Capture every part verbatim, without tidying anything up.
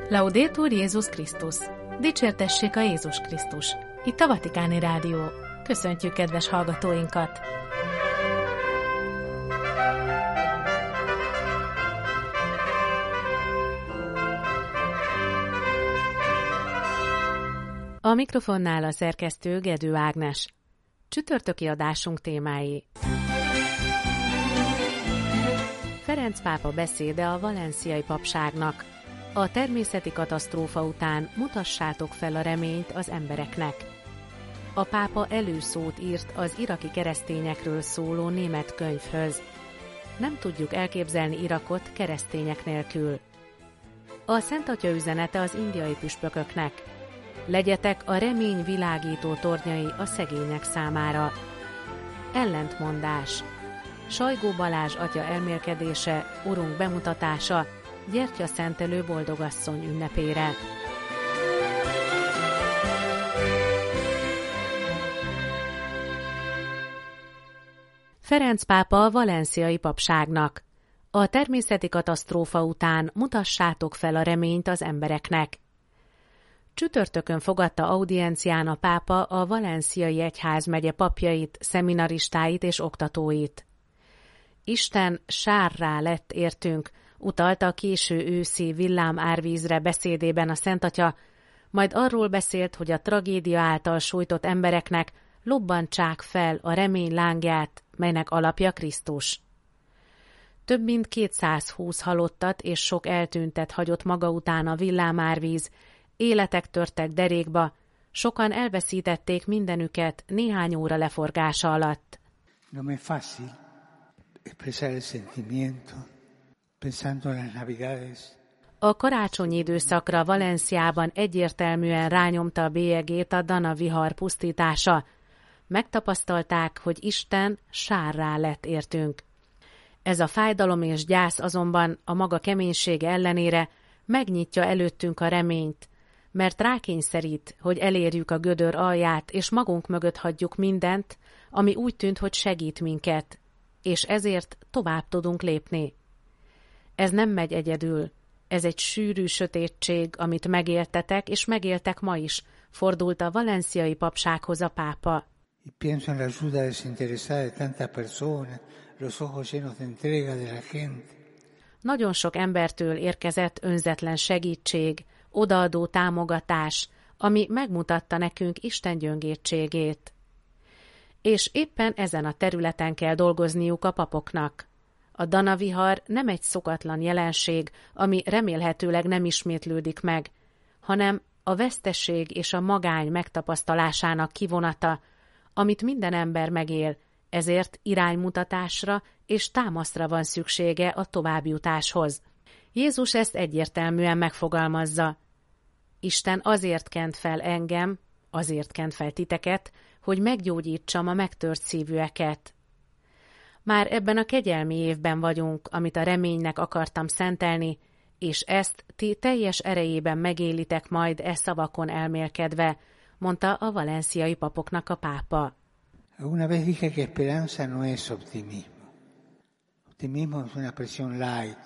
Laudetur Jézus Krisztus! Dicsértessék a Jézus Krisztus! Itt a Vatikáni Rádió. Köszöntjük kedves hallgatóinkat! A mikrofonnál a szerkesztő Gedő Ágnes. Csütörtöki adásunk témái. Ferenc pápa beszéde a valenciai papságnak. A természeti katasztrófa után mutassátok fel a reményt az embereknek. A pápa előszót írt az iraki keresztényekről szóló német könyvhöz. Nem tudjuk elképzelni Irakot keresztények nélkül. A Szent Atya üzenete az indiai püspököknek. Legyetek a remény világító tornyai a szegények számára. Ellentmondás. Sajgó Balázs atya elmélkedése, Urunk bemutatása, gyertyaszentelő boldogasszony ünnepére. Ferenc pápa a valenciai papságnak. A természeti katasztrófa után mutassátok fel a reményt az embereknek. Csütörtökön fogadta audiencián a pápa a valenciai egyházmegye papjait, szeminaristáit és oktatóit. Isten sárrá lett értünk, utalta a késő őszi villám árvízre beszédében a Szent Atya, majd arról beszélt, hogy a tragédia által sújtott embereknek lobbantsák fel a remény lángját, melynek alapja Krisztus. Több mint kétszázhúsz halottat és sok eltűntet hagyott maga után a villámárvíz, életek törtek derékba, sokan elveszítették mindenüket néhány óra leforgása alatt. No me fácil expresar el sentimiento pensando en las Navidades. A karácsonyi időszakra Valenciában egyértelműen rányomta a bélyegét a Dana vihar pusztítása. Megtapasztalták, hogy Isten sárrá lett értünk. Ez a fájdalom és gyász azonban a maga keménysége ellenére megnyitja előttünk a reményt, mert rákényszerít, hogy elérjük a gödör alját, és magunk mögött hagyjuk mindent, ami úgy tűnt, hogy segít minket, és ezért tovább tudunk lépni. Ez nem megy egyedül, ez egy sűrű sötétség, amit megéltetek, és megéltek ma is, fordult a valenciai papsághoz a pápa. Y pienso en la ayuda desinteresada de tantas personas, los ojos llenos de entrega de la gente. Nagyon sok embertől érkezett önzetlen segítség, odaadó támogatás, ami megmutatta nekünk Isten gyöngétségét. És éppen ezen a területen kell dolgozniuk a papoknak. A Dana vihar nem egy szokatlan jelenség, ami remélhetőleg nem ismétlődik meg, hanem a veszteség és a magány megtapasztalásának kivonata, amit minden ember megél, ezért iránymutatásra és támaszra van szüksége a továbbjutáshoz. Jézus ezt egyértelműen megfogalmazza. Isten azért kent fel engem, azért kent fel titeket, hogy meggyógyítsam a megtört szívűeket. Már ebben a kegyelmi évben vagyunk, amit a reménynek akartam szentelni, és ezt ti teljes erejében megélitek majd e szavakon elmélkedve, mondta a valenciai papoknak a pápa. Alguna vez dije que esperanza no es optimismo. Optimismo es una presión light.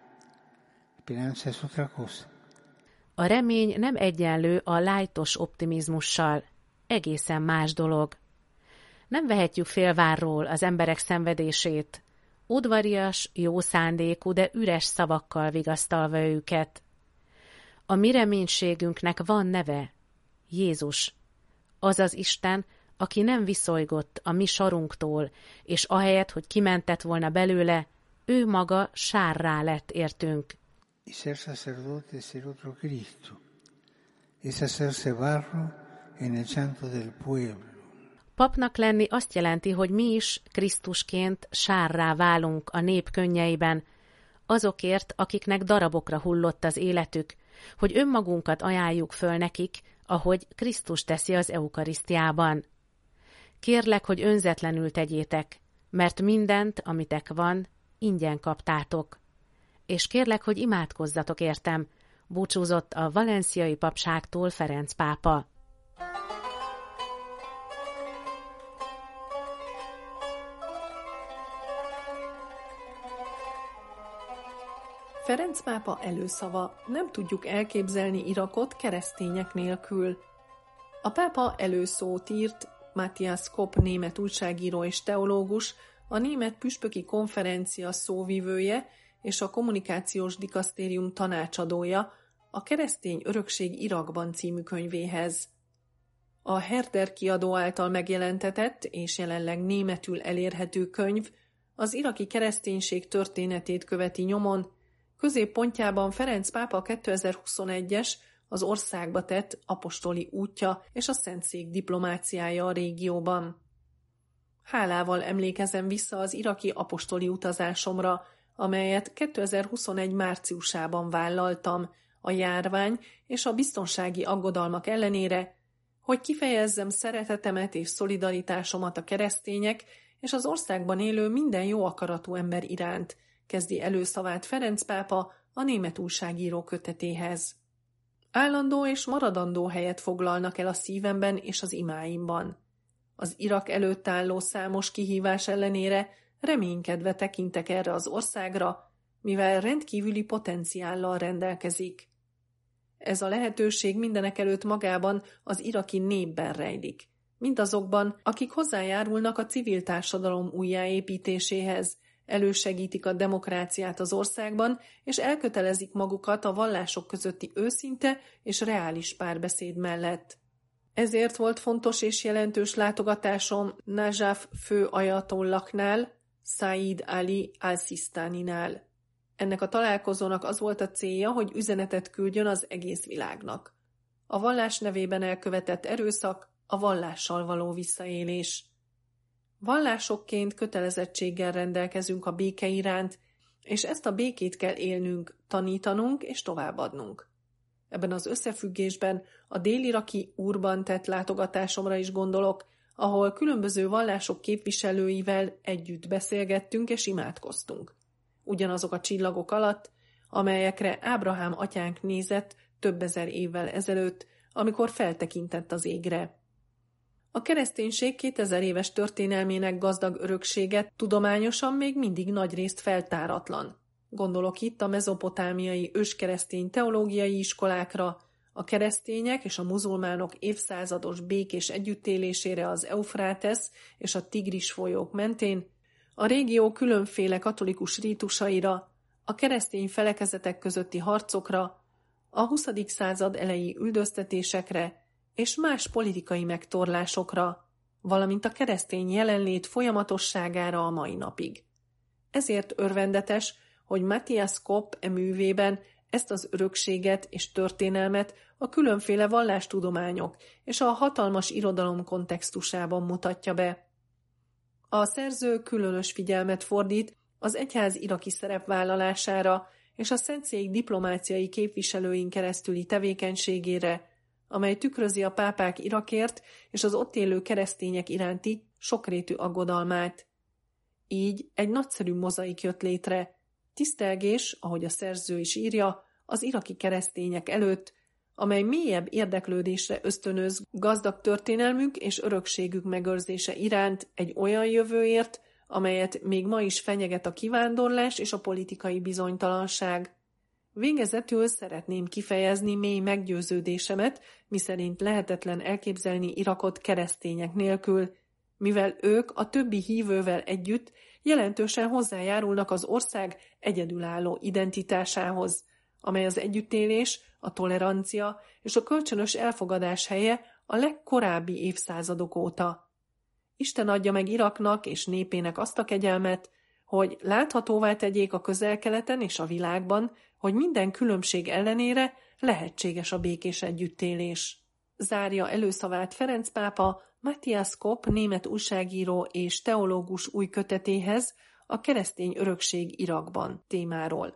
Esperanza es otra cosa. A remény nem egyenlő a lájtos optimizmussal. Egészen más dolog. Nem vehetjük félvárról az emberek szenvedését, udvarias, jó szándékú, de üres szavakkal vigasztalva őket. A mi reménységünknek van neve, Jézus, azaz Isten, aki nem viszolygott a mi sarunktól, és ahelyett, hogy kimentett volna belőle, ő maga sárrá lett értünk. Y ser sacerdote es ser otro Cristo. Es hacerse barro en el llanto del pueblo. Papnak lenni azt jelenti, hogy mi is Krisztusként sárrá válunk a nép könnyeiben, azokért, akiknek darabokra hullott az életük, hogy önmagunkat ajánljuk föl nekik, ahogy Krisztus teszi az eukarisztiában. Kérlek, hogy önzetlenül tegyétek, mert mindent, amitek van, ingyen kaptátok. És kérlek, hogy imádkozzatok értem, búcsúzott a valenciai papságtól Ferenc pápa. Ferenc pápa előszava: nem tudjuk elképzelni Irakot keresztények nélkül. A pápa előszót írt Matthias Kopp német újságíró és teológus, a Német Püspöki Konferencia szóvivője és a kommunikációs dikasztérium tanácsadója a Keresztény örökség Irakban című könyvéhez. A Herder kiadó által megjelentetett és jelenleg németül elérhető könyv az iraki kereszténység történetét követi nyomon, középpontjában Ferenc pápa kétezer-huszonegyes az országba tett apostoli útja és a Szentszék diplomáciája a régióban. Hálával emlékezem vissza az iraki apostoli utazásomra, amelyet kétezer-huszonegy márciusában vállaltam a járvány és a biztonsági aggodalmak ellenére, hogy kifejezzem szeretetemet és szolidaritásomat a keresztények és az országban élő minden jó akaratú ember iránt, kezdi előszavát Ferenc pápa a német újságíró kötetéhez. Állandó és maradandó helyet foglalnak el a szívemben és az imáimban. Az Irak előtt álló számos kihívás ellenére reménykedve tekintek erre az országra, mivel rendkívüli potenciállal rendelkezik. Ez a lehetőség mindenekelőtt magában az iraki népben rejlik, mindazokban, akik hozzájárulnak a civil társadalom újjáépítéséhez, elősegítik a demokráciát az országban, és elkötelezik magukat a vallások közötti őszinte és reális párbeszéd mellett. Ezért volt fontos és jelentős látogatásom Najaf fő ajatollaknál, Said Ali al-Szisztáninál. Ennek a találkozónak az volt a célja, hogy üzenetet küldjön az egész világnak. A vallás nevében elkövetett erőszak, a vallással való visszaélés. Vallásokként kötelezettséggel rendelkezünk a béke iránt, és ezt a békét kell élnünk, tanítanunk és továbbadnunk. Ebben az összefüggésben a dél-iraki Urban tett látogatásomra is gondolok, ahol különböző vallások képviselőivel együtt beszélgettünk és imádkoztunk. Ugyanazok a csillagok alatt, amelyekre Ábrahám atyánk nézett több ezer évvel ezelőtt, amikor feltekintett az égre. A kereszténység kétezer éves történelmének gazdag öröksége tudományosan még mindig nagyrészt feltáratlan. Gondolok itt a mezopotámiai őskeresztény teológiai iskolákra, a keresztények és a muzulmánok évszázados békés együttélésére az Eufrátesz és a Tigris folyók mentén, a régió különféle katolikus rítusaira, a keresztény felekezetek közötti harcokra, a huszadik század eleji üldöztetésekre és más politikai megtorlásokra, valamint a keresztény jelenlét folyamatosságára a mai napig. Ezért örvendetes, hogy Matthias Kopp e művében ezt az örökséget és történelmet a különféle vallástudományok és a hatalmas irodalom kontextusában mutatja be. A szerző különös figyelmet fordít az egyház iraki szerepvállalására és a Szentszék diplomáciai képviselőin keresztüli tevékenységére, amely tükrözi a pápák Irakért és az ott élő keresztények iránti sokrétű aggodalmát. Így egy nagyszerű mozaik jött létre, tisztelgés, ahogy a szerző is írja, az iraki keresztények előtt, amely mélyebb érdeklődésre ösztönöz gazdag történelmük és örökségük megőrzése iránt egy olyan jövőért, amelyet még ma is fenyeget a kivándorlás és a politikai bizonytalanság. Végezetül szeretném kifejezni mély meggyőződésemet, miszerint lehetetlen elképzelni Irakot keresztények nélkül, mivel ők a többi hívővel együtt jelentősen hozzájárulnak az ország egyedülálló identitásához, amely az együttélés, a tolerancia és a kölcsönös elfogadás helye a legkorábbi évszázadok óta. Isten adja meg Iraknak és népének azt a kegyelmet, hogy láthatóvá tegyék a Közel-Keleten és a világban, hogy minden különbség ellenére lehetséges a békés együttélés. Zárja előszavát Ferenc pápa Matthias Kopp német újságíró és teológus új kötetéhez a keresztény örökség Irakban témáról.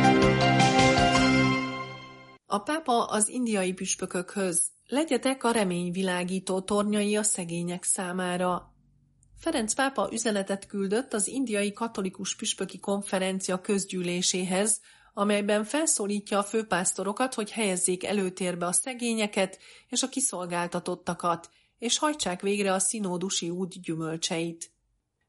A pápa az indiai püspökökhöz: legyetek a remény világító tornyai a szegények számára. Ferenc pápa üzenetet küldött az indiai katolikus püspöki konferencia közgyűléséhez, amelyben felszólítja a főpásztorokat, hogy helyezzék előtérbe a szegényeket és a kiszolgáltatottakat, és hajtsák végre a szinódusi út gyümölcseit.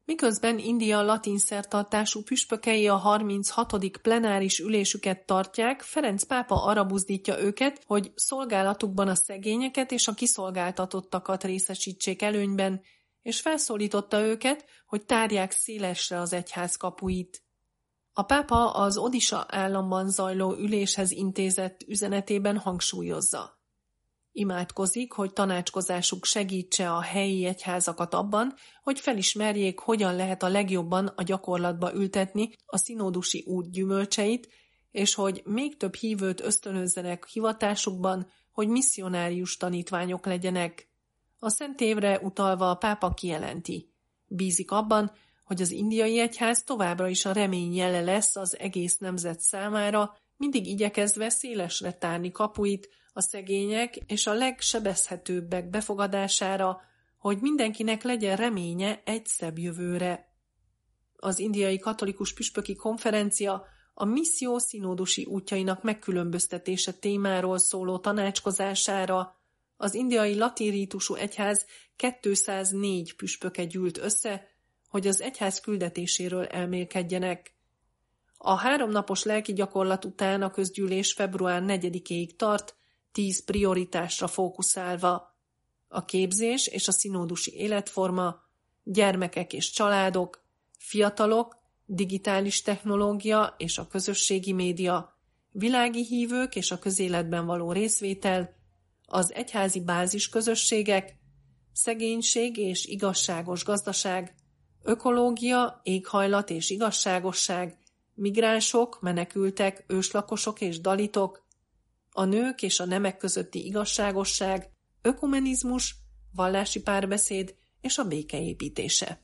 Miközben India latin szertartású püspökei a harminchatodik plenáris ülésüket tartják, Ferenc pápa arra buzdítja őket, hogy szolgálatukban a szegényeket és a kiszolgáltatottakat részesítsék előnyben, és felszólította őket, hogy tárják szélesre az egyház kapuit. A pápa az Odisha államban zajló üléshez intézett üzenetében hangsúlyozza. Imádkozik, hogy tanácskozásuk segítse a helyi egyházakat abban, hogy felismerjék, hogyan lehet a legjobban a gyakorlatba ültetni a szinódusi út gyümölcseit, és hogy még több hívőt ösztönözzenek hivatásukban, hogy misszionárius tanítványok legyenek. A Szent Évre utalva a pápa kijelenti. Bízik abban, hogy az indiai egyház továbbra is a remény jele lesz az egész nemzet számára, mindig igyekezve szélesre tárni kapuit a szegények és a legsebezhetőbbek befogadására, hogy mindenkinek legyen reménye egy szebb jövőre. Az indiai katolikus püspöki konferencia a misszió szinódusi útjainak megkülönböztetése témáról szóló tanácskozására az indiai latin rítusú egyház kétszáznégy püspöke gyűlt össze, hogy az egyház küldetéséről elmélkedjenek. A háromnapos lelki gyakorlat után a közgyűlés február negyedikéig tart, tíz prioritásra fókuszálva: a képzés és a szinódusi életforma, gyermekek és családok, fiatalok, digitális technológia és a közösségi média, világi hívők és a közéletben való részvétel, az egyházi bázisközösségek, szegénység és igazságos gazdaság, ökológia, éghajlat és igazságosság, migránsok, menekültek, őslakosok és dalitok, a nők és a nemek közötti igazságosság, ökumenizmus, vallási párbeszéd és a békeépítése.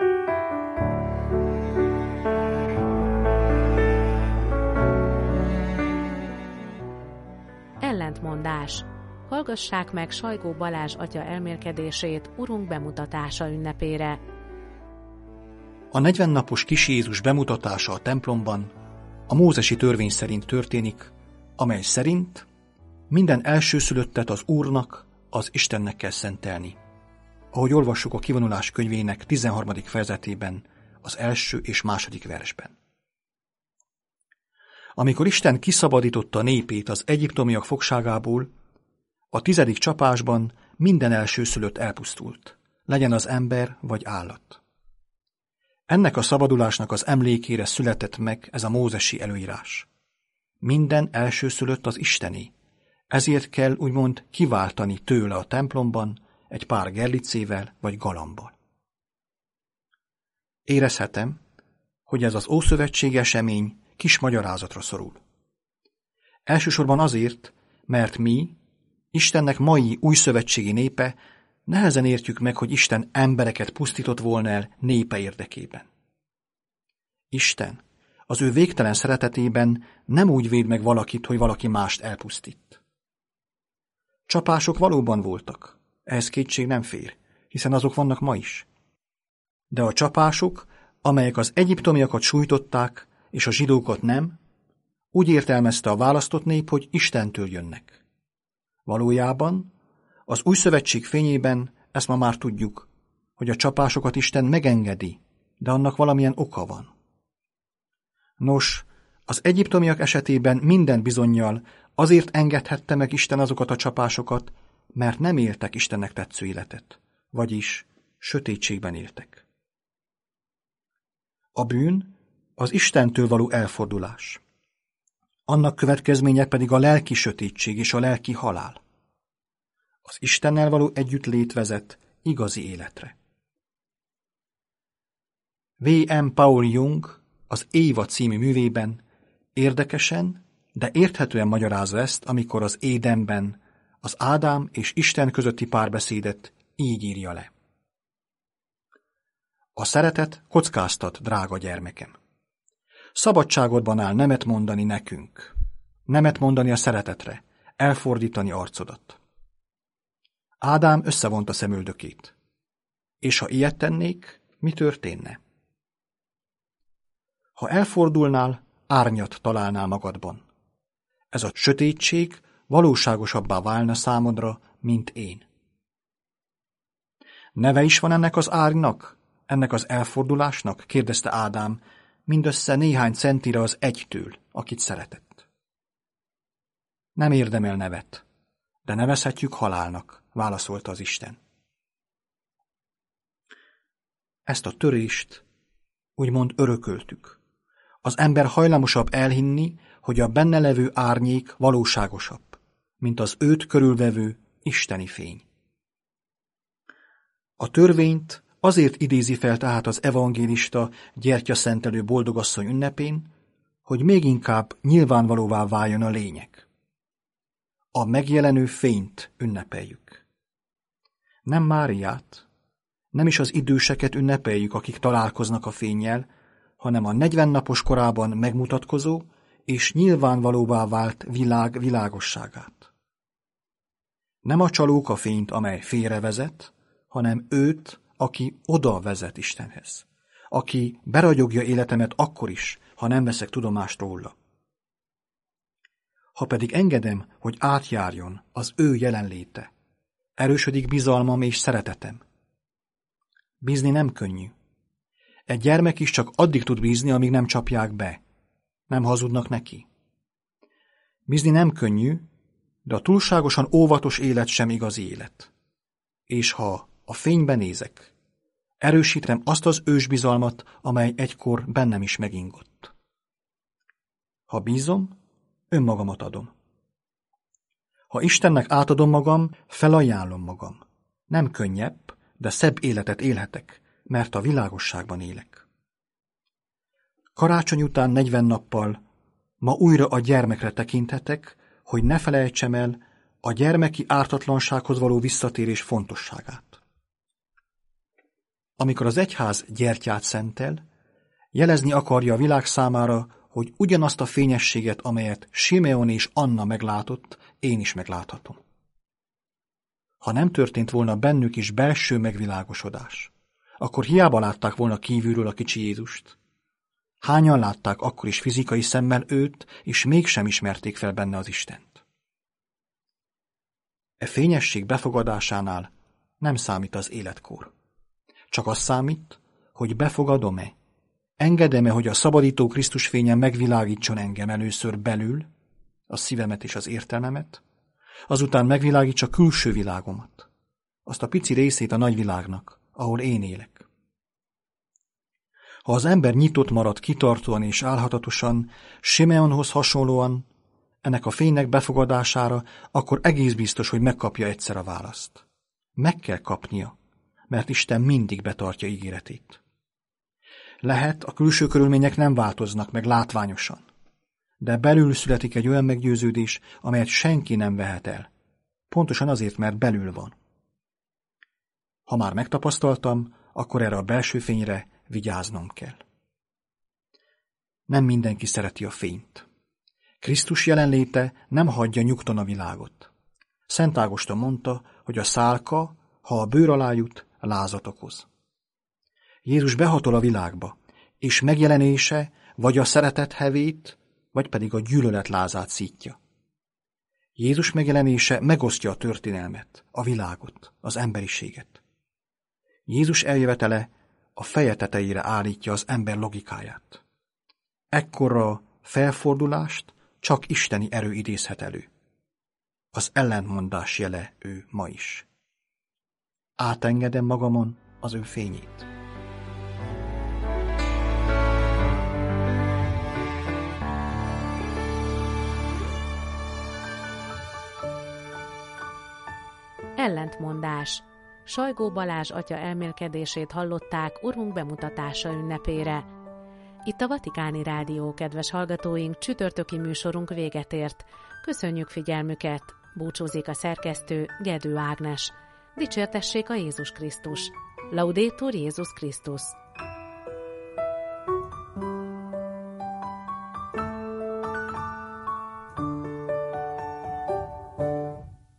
Ellentmondás. Hallgassák meg Sajgó Balázs atya elmélkedését Urunk bemutatása ünnepére. A negyvennapos kis Jézus bemutatása a templomban a mózesi törvény szerint történik, amely szerint minden elsőszülöttet az Úrnak, az Istennek kell szentelni. Ahogy olvassuk a Kivonulás könyvének tizenharmadik fejezetében, az első és második versben. Amikor Isten kiszabadította népét az egyiptomiak fogságából, a tizedik csapásban minden elsőszülött elpusztult, legyen az ember vagy állat. Ennek a szabadulásnak az emlékére született meg ez a mózesi előírás. Minden elsőszülött az Istené, ezért kell úgymond kiváltani tőle a templomban egy pár gerlicével vagy galambal. Érezhetem, hogy ez az ószövetségi esemény kis magyarázatra szorul. Elsősorban azért, mert mi, Istennek mai újszövetségi népe, nehezen értjük meg, hogy Isten embereket pusztított volna el népe érdekében. Isten az ő végtelen szeretetében nem úgy véd meg valakit, hogy valaki mást elpusztít. Csapások valóban voltak, ehhez kétség nem fér, hiszen azok vannak ma is. De a csapások, amelyek az egyiptomiakat sújtották, és a zsidókat nem, úgy értelmezte a választott nép, hogy Istentől jönnek. Valójában az új szövetség fényében ezt ma már tudjuk, hogy a csapásokat Isten megengedi, de annak valamilyen oka van. Nos, az egyiptomiak esetében minden bizonnyal azért engedhette meg Isten azokat a csapásokat, mert nem éltek Istennek tetsző életet, vagyis sötétségben éltek. A bűn az Istentől való elfordulás. Annak következménye pedig a lelki sötétség és a lelki halál. Az Istennel való együttlét vezet igazi életre. W M Paul Jung az Éva című művében érdekesen, de érthetően magyarázza ezt, amikor az Édenben az Ádám és Isten közötti párbeszédet így írja le. A szeretet kockáztat, drága gyermekem. Szabadságodban áll nemet mondani nekünk, nemet mondani a szeretetre, elfordítani arcodat. Ádám összevonta szemöldökét. És ha ilyet tennék, mi történne? Ha elfordulnál, árnyat találnál magadban. Ez a sötétség valóságosabbá válna számodra, mint én. Neve is van ennek az árnynak, ennek az elfordulásnak? Kérdezte Ádám, mindössze néhány centire az egytől, akit szeretett. Nem érdemel nevet, de nevezhetjük halálnak, válaszolta az Isten. Ezt a törést úgymond örököltük. Az ember hajlamosabb elhinni, hogy a benne levő árnyék valóságosabb, mint az őt körülvevő isteni fény. A törvényt azért idézi fel tehát az evangélista gyertyaszentelő boldogasszony ünnepén, hogy még inkább nyilvánvalóvá váljon a lényeg. A megjelenő fényt ünnepeljük. Nem Máriát, nem is az időseket ünnepeljük, akik találkoznak a fénnyel, hanem a negyven napos korában megmutatkozó és nyilvánvalóvá vált világ világosságát. Nem a csalók a fényt, amely félrevezet, hanem őt, aki oda vezet Istenhez, aki beragyogja életemet akkor is, ha nem veszek tudomást róla. Ha pedig engedem, hogy átjárjon az ő jelenléte, erősödik bizalmam és szeretetem. Bízni nem könnyű. Egy gyermek is csak addig tud bízni, amíg nem csapják be. Nem hazudnak neki. Bízni nem könnyű, de a túlságosan óvatos élet sem igazi élet. És ha a fénybe nézek, erősítem azt az ősbizalmat, amely egykor bennem is megingott. Ha bízom, önmagamat adom. Ha Istennek átadom magam, felajánlom magam. Nem könnyebb, de szebb életet élhetek, mert a világosságban élek. Karácsony után negyven nappal ma újra a gyermekre tekinthetek, hogy ne felejtsem el a gyermeki ártatlansághoz való visszatérés fontosságát. Amikor az egyház gyertyát szentel, jelezni akarja a világ számára, hogy ugyanazt a fényességet, amelyet Simeon és Anna meglátott, én is megláthatom. Ha nem történt volna bennük is belső megvilágosodás, akkor hiába látták volna kívülről a kicsi Jézust. Hányan látták akkor is fizikai szemmel őt, és mégsem ismerték fel benne az Istent. E fényesség befogadásánál nem számít az életkor. Csak az számít, hogy befogadom-e, engedem-e, hogy a szabadító Krisztus fénye megvilágítson engem először belül, a szívemet és az értelmemet, azután megvilágítsa külső világomat, azt a pici részét a nagyvilágnak, ahol én élek. Ha az ember nyitott marad kitartóan és álhatatosan, Simeonhoz hasonlóan, ennek a fénynek befogadására, akkor egész biztos, hogy megkapja egyszer a választ. Meg kell kapnia, mert Isten mindig betartja ígéretét. Lehet, a külső körülmények nem változnak meg látványosan, de belül születik egy olyan meggyőződés, amelyet senki nem vehet el. Pontosan azért, mert belül van. Ha már megtapasztaltam, akkor erre a belső fényre vigyáznom kell. Nem mindenki szereti a fényt. Krisztus jelenléte nem hagyja nyugton a világot. Szent Ágoston mondta, hogy a szálka, ha a bőr alá jut, lázat okoz. Jézus behatol a világba, és megjelenése vagy a szeretet hevét, vagy pedig a gyűlölet lázát szítja. Jézus megjelenése megosztja a történelmet, a világot, az emberiséget. Jézus eljövetele a feje tetejére állítja az ember logikáját. Ekkorra felfordulást csak isteni erő idézhet elő. Az ellentmondás jele ő ma is. Átengedem magamon az ő fényét. Ellentmondás. Sajgó Balázs atya elmélkedését hallották Urunk bemutatása ünnepére. Itt a Vatikáni Rádió, kedves hallgatóink, csütörtöki műsorunk véget ért. Köszönjük figyelmüket! Búcsúzik a szerkesztő, Gedő Ágnes. Dicsértessék a Jézus Krisztus! Laudetur Jézus Krisztus!